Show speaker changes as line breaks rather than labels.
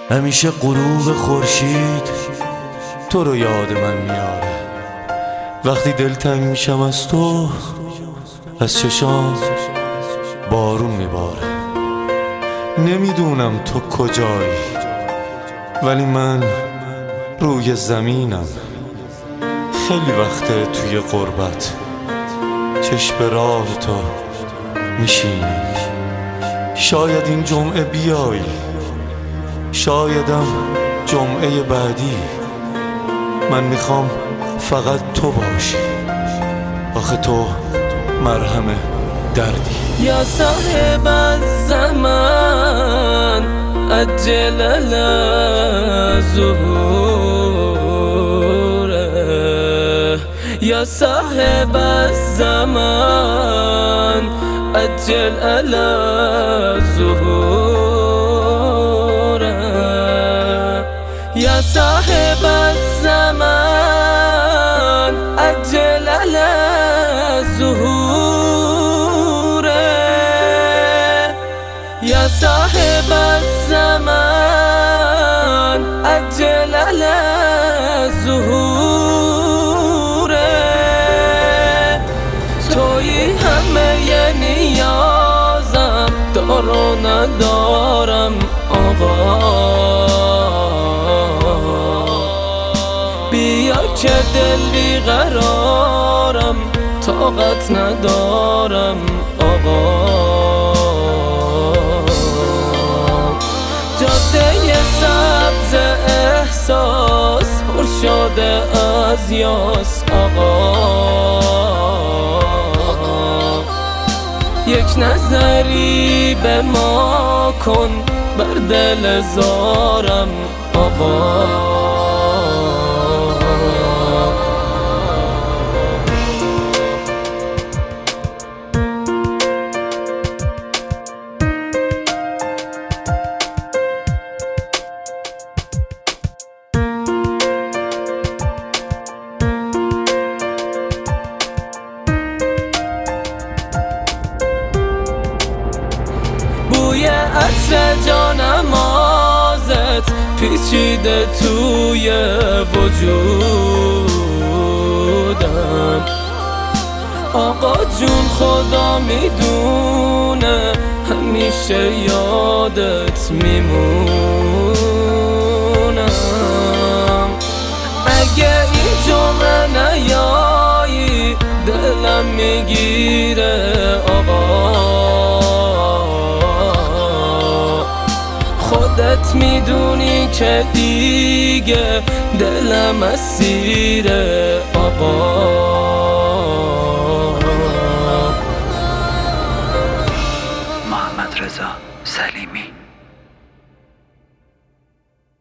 همیشه غروب خورشید تو رو یاد من میاره. وقتی دلتنگ میشم از تو، از چشام بارون میباره. نمیدونم تو کجایی، ولی من روی زمینم. خیلی وقته توی غربت چشم راه تو میشینم. شاید این جمعه بیای، شایدم جمعه بعدی. من میخوام فقط تو باشی، آخه تو مرهم دردی.
یا صاحب الزمان عجل الظهور، یا صاحب الزمان عجل الظهور، یا صاحب الزمان عجل الظهور، یا صاحب الزمان عجل الظهور. تویی همه نیازم، دار و ندارم آقا. بیا که دل بیقرارم، طاقت ندارم آقا. جاده سبز احساس پر شده از یاس آقا. یک نظری به ما کن، بر دل زارم آقا. بوی عطر جانمازت پیچیده توی وجودم. آقا جون خدا میدونه همیشه یادت میمونم. اگه این جمعه نیایی دلم میگیره آقا. خودت میدونی که دیگه دلم اسیر آقا.
محمد رضا سلیمی.